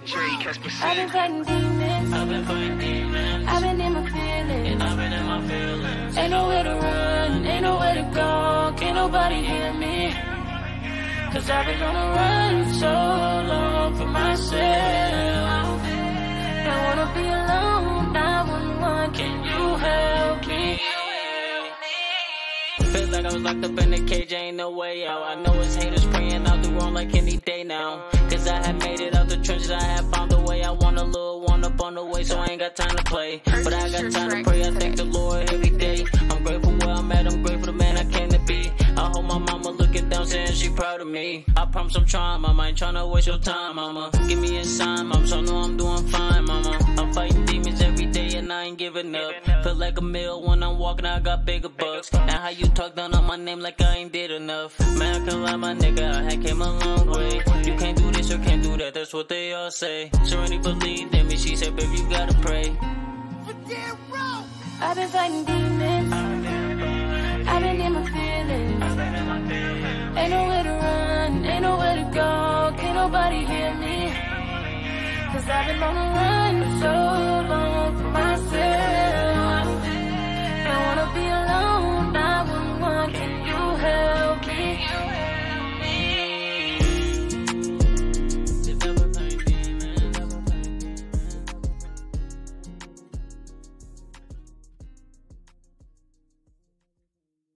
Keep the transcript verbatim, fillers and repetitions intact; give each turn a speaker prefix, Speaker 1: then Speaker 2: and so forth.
Speaker 1: I've been fighting demons.
Speaker 2: I've been fighting demons.
Speaker 1: I've been in my feelings.
Speaker 2: And I've been in my feelings.
Speaker 1: Ain't nowhere to run, ain't nowhere to go. Can't nobody hear me. Cause I've been on a run so long for myself. Don't wanna be alone, nine one one, can you help me?
Speaker 2: Feel like I was locked up in a cage, ain't no way out. I know it's haters praying out the wrong like any day now. Cause I had made it out the trenches, I had found a way. I want a little one up on the way, so I ain't got time to play. But I got time to pray, I thank the Lord every day. I'm grateful where I'm at, I'm grateful the man I came to be. I hope my mama looking down saying she proud of me. I promise I'm trying, mama, I ain't tryna waste your time, mama. Give me a sign, mama, so I know I'm doing fine, mama. I'm fighting demons every day and I ain't giving up. Feel like a meal when I'm walking, I got bigger bucks. Now how you talk down on my name like I ain't did enough. Man, I can lie, my nigga, I had came a long way. You can't do this or can't do that, that's what they all say. Serenity believed in me, she said, baby, you gotta pray.
Speaker 1: I've been fighting demons. I've been in my feelings. Ain't nowhere to run, ain't nowhere to go. Can't nobody hear me. Cause I've been on a run so long for myself.